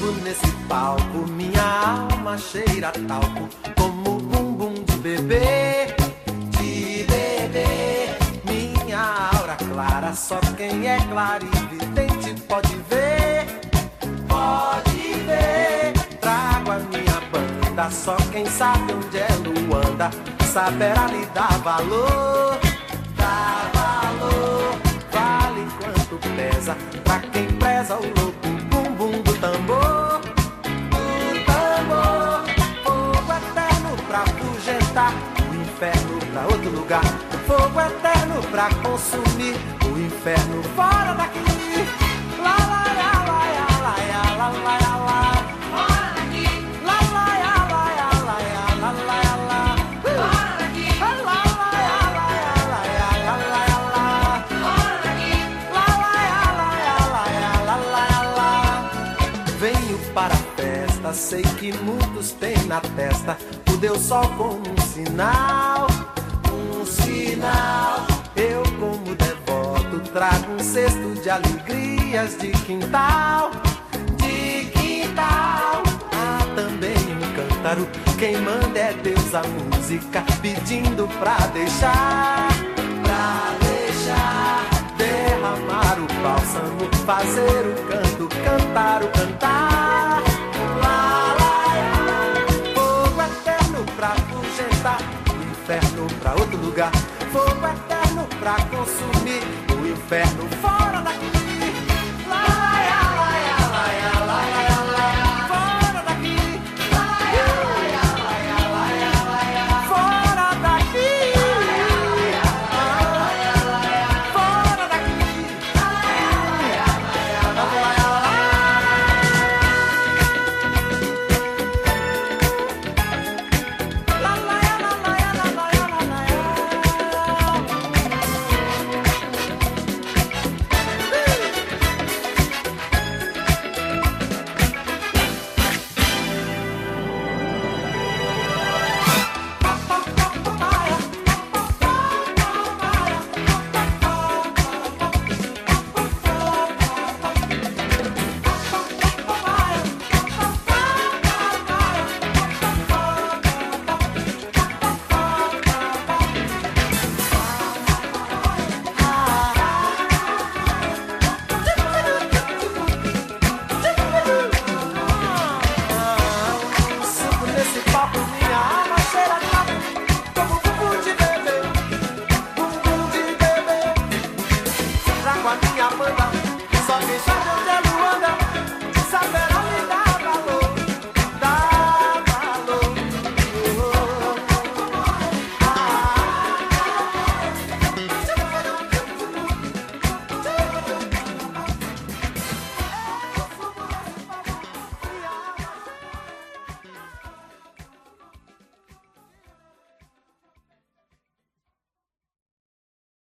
subo nesse palco, minha alma cheira talco, como bumbum de bebê, minha aura clara, só quem é clarividente pode ver, trago a minha banda, só quem sabe onde é Luanda, saberá lhe dar valor, vale quanto pesa, pra quem preza o louco bumbum do tambor, fogo eterno pra afugentar, o inferno pra outro lugar, fogo eterno pra consumir, o inferno fora daqui, lá lá lá lá lá lá lá lá lá, Fora daqui, lá lá lá lá lá lá lá lá, fora daqui, lá lá lá lá lá lá lá, fora daqui. lá lá lá. Venho para a festa, sei que muitos têm na testa o Deus Sol como um sinal, eu como devoto trago um cesto de alegrias de quintal, há também um cântaro, quem manda é Deus a música, pedindo pra deixar, derramar o bálsamo, fazer o canto, cantar o cantar, fogo eterno pra afugentar, o inferno pra outro lugar, fogo eterno pra consumir, o inferno fora.